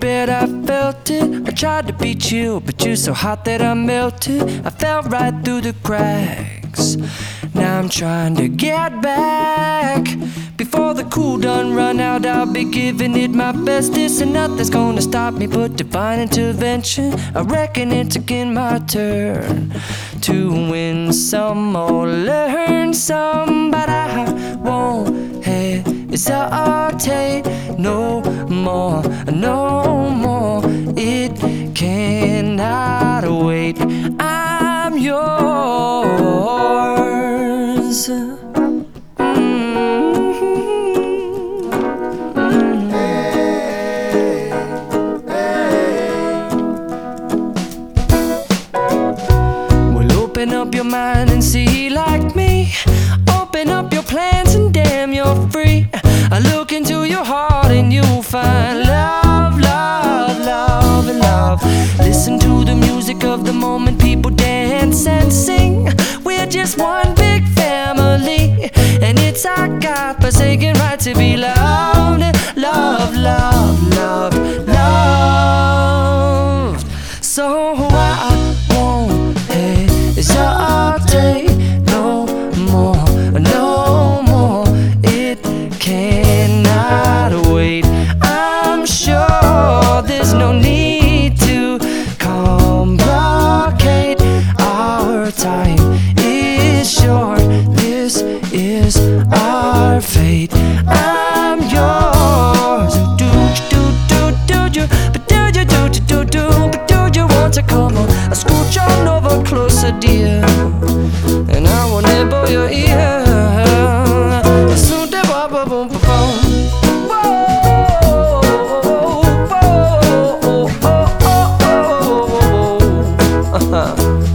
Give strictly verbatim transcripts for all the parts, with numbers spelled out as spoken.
bet I felt it. I tried to be chill, but you're so hot that I melted. I fell right through the cracks. Now I'm trying to get back. Before the cool done run out, I'll be giving it my bestest, and nothing's gonna stop me but divine intervention. I reckon it's again my turn to win some or learn some, but I won't hesitate no more, no more. It cannot wait. I'm yours. Open up your mind and see like me. Open up your plans and damn, you're free. I look into your heart and you'll find love, love, love, and love. Listen to the music of the moment, people dance and sing. We're just one big family, and it's our God-forsaken right to be loved. Love, love, love, love. So I won't hesitate no more, no more. It cannot wait. I'm sure there's no need to complicate. Our time is short. This is our fate. I'm yours. Do do do do do, but do you do do do do, but do you want to come on? I scooch on over closer, dear, and I will nibble your ear. Soon de ba ba boom ba boom. Whoa, whoa, oh, oh, oh, oh.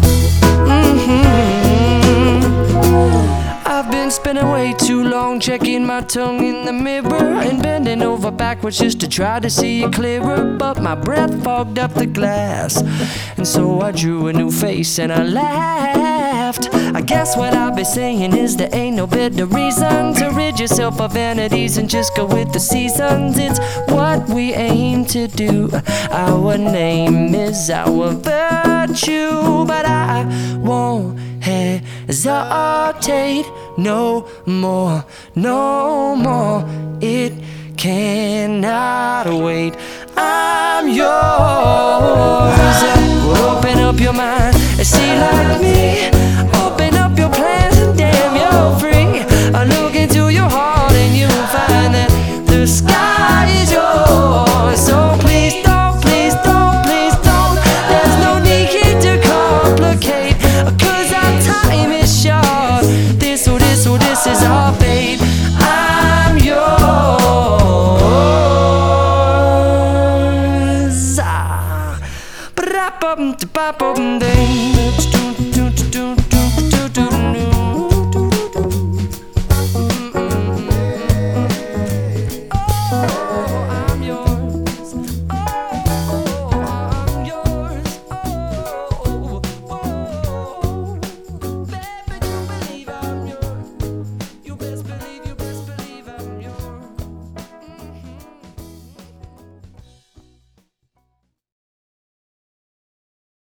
Mm-hmm. I've been spending way too long checking my tongue in the mirror and bending over backwards just to try to see it clearer, but my breath fogged up the glass, and so I drew a new face and I laughed. I guess what I'll be saying is there ain't no better reason to rid yourself of vanities and just go with the seasons. It's what we aim to do. Our name is our virtue, but I won't hesitate no more, no more. It cannot wait. I'm yours. Well, open up your mind and see like me. Open up your plans and damn, you're free. I look into your heart and you'll find that the sky is yours. So please don't, please don't, please don't. There's no need here to complicate, 'cause our time is short. This or this or this is our fate. I'm yours. Ah, ba-da-bum-da-ba-bum-ding.